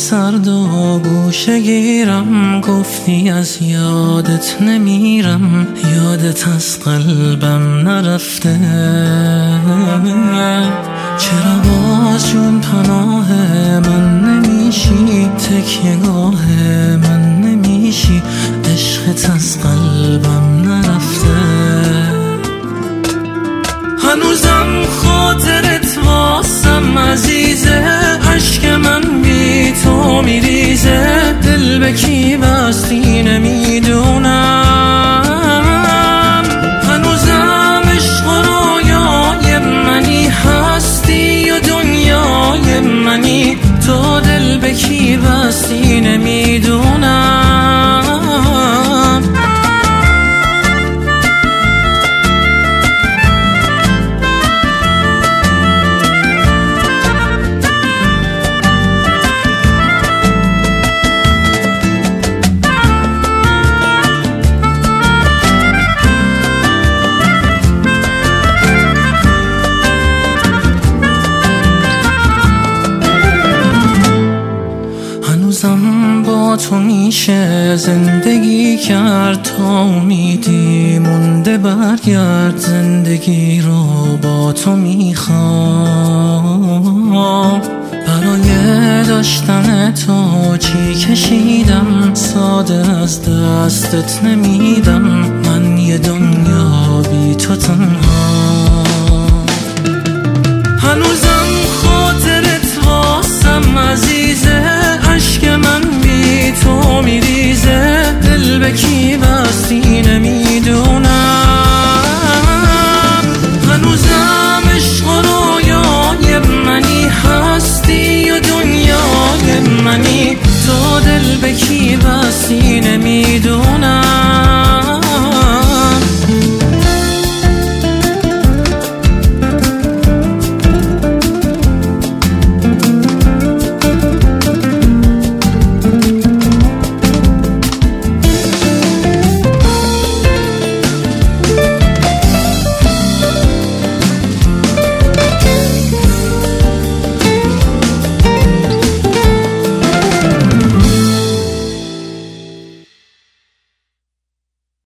سرد و گوشه گیرم، گفتی از یادت نمیرم، یادت از قلبم نرفته. چرا باز جون پناه من نمیشی، تکیهگاه من نمیشی، عشقت از قلبم نرفته. هنوزم خاطرت واسم عزیزه، عشق من بی تو میریزه، دل به کی بستی نمیدونم. هنوزم عشق و رویای منی، هستی و دنیای منی، تو دل به کی بستی نمیدونم. با تو میشه زندگی کرد، تا امیدی مونده برگرد، زندگی رو با تو میخوام. برای داشتن تو چی کشیدم، ساده از دستت نمیدم، من یه دنیا بی تو تنها.